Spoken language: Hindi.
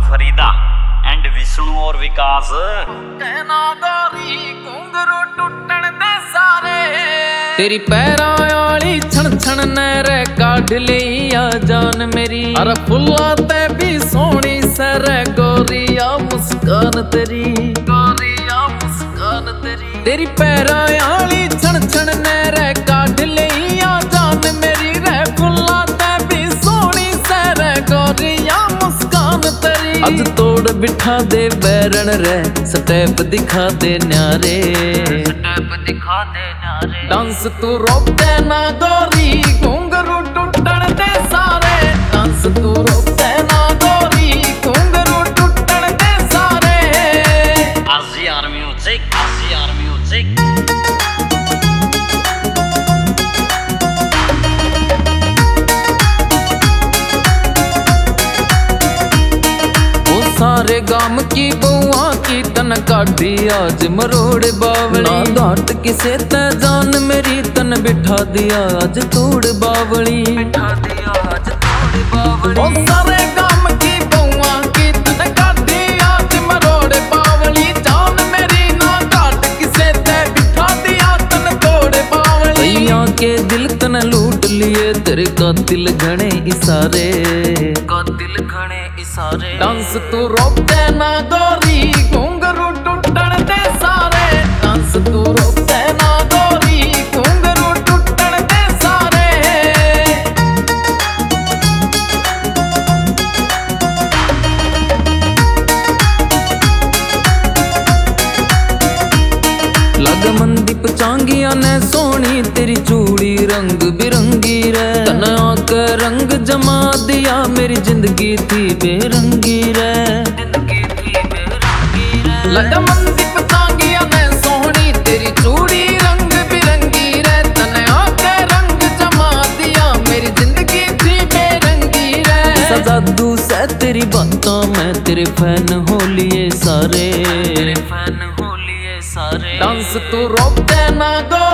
फरीदा एंड विष्णु और विकास। कहना गोरी घुंघरू टुटण दे सारे, तेरी पैरां आली छण छण नैरे काढ़ लई आ जान मेरी। अरे फुल्ला ते भी सोहनी सर गोरिया मुस्कान तेरी, गोरिया मुस्कान तेरी। तेरी पैरां आली छण छण नैरे काढ़ लई आ जान मेरी रे। फुल्ला ते भी सोहनी सर गोरिया मुस्कान तेरी। अज तोड़ बिठा दे बैरन रे, स्टेप दिखा दे न्यारे, स्टेप दिखा दे न्यारे। डांस तू रोक दे ना गोरी घुंघरू टुटण दे सारे। डांस तू रोक दे ना गोरी घुंघरू टुटण दे सारे। आशियार म्यूजिक, आशियार म्यूजिक। सारे गाम की बउआ की तन काढ़ी आज मरोड़ बावली। ना घाट किसे ते जान मेरी तन बिठा दिया आज तोड़ बावली, बिठा दिया आज तोड़ बावली। ओ सारे गाम की बउआ की तन काढ़ी आज मरोड़ बावली। जान मेरी ना घाट किसे ते बिठा दिया तन तोड़ बावली। भैया के दिल तन लूट लिए तेरे कातिल घने इशारे, कातिल घने इशारे। डांस तू रोक दे ना गोरी घुंघरू टुटण दे सारे। डांस तू रोक दे ना गोरी घुंघरू टुटण दे सारे। लग मनदीप चांगिया ने सोनी तेरी चूड़ी रंग बिरंगी रे। तन आके रंग जमा दिया मेरी जिंदगी थी बेरंगी रे, जिंदगी थी बेरंगी रे। लग मनदीप चांगिया ने सोनी तेरी चूड़ी रंग बिरंगी रे। तन आके रंग जमा दिया मेरी जिंदगी थी बेरंगी रे। सजादू से तेरी बातों में तेरे फैन हो लिए सारे, तेरे फैन हो लिए सारे। डांस तू रोक दे ना गो